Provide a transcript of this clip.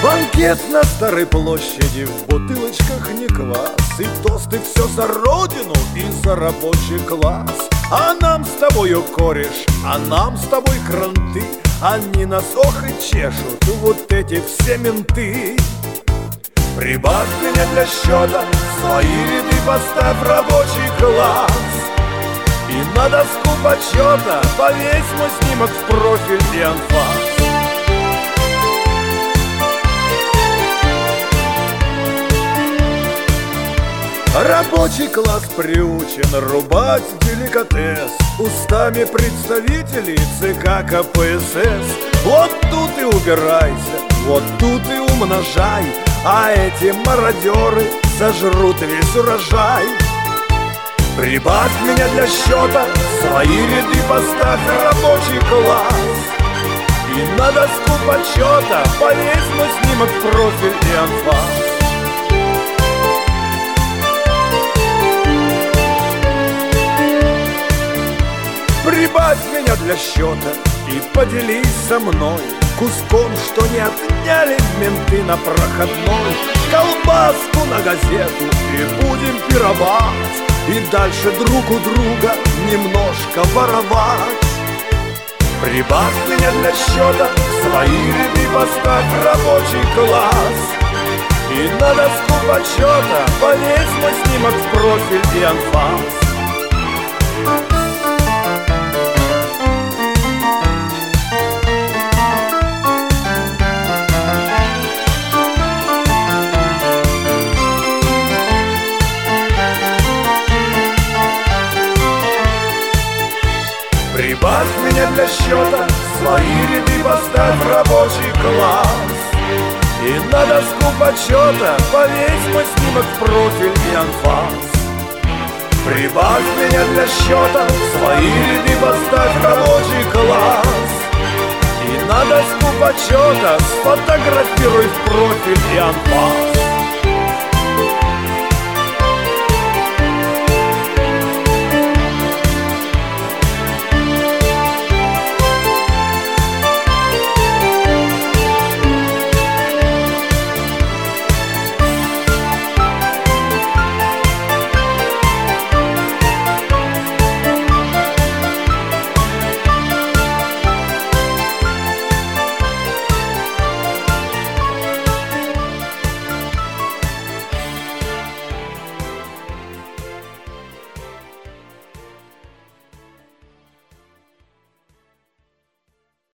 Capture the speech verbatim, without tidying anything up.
Банкет на Старой площади, в бутылочках не квас, и тосты все за родину и за рабочий класс. А нам с тобою кореш, а нам с тобой кранты, они нас ох и чешут, вот эти все менты. Прибавь меня для счета, в свои ряды поставь рабочий класс, и на доску почета повесь мой снимок в профиль и анфас. Рабочий класс приучен рубать деликатес устами представителей ЦК КПСС. Вот тут и убирайся, вот тут и умножай, а эти мародеры сожрут весь урожай. Прибавь меня для счета, в свои ряды поставь рабочий класс, и на доску почета повесь мой снимок в профиль и анфас. Прибавь меня для счета и поделись со мной куском, что не отняли менты на проходной. Колбаску на газету и будем пировать, и дальше друг у друга немножко воровать. Прибавь меня для счета, в свои ряды поставь рабочий класс, и на доску почета повесь мой снимок в профиль и анфас. Прибавь меня для счета, в свои ряды поставь рабочий класс, и на доску почета повесь мой снимок в профиль и анфас. Прибавь меня для счета, в свои ряды поставь рабочий класс, и на доску почета сфотографируй в профиль и анфас.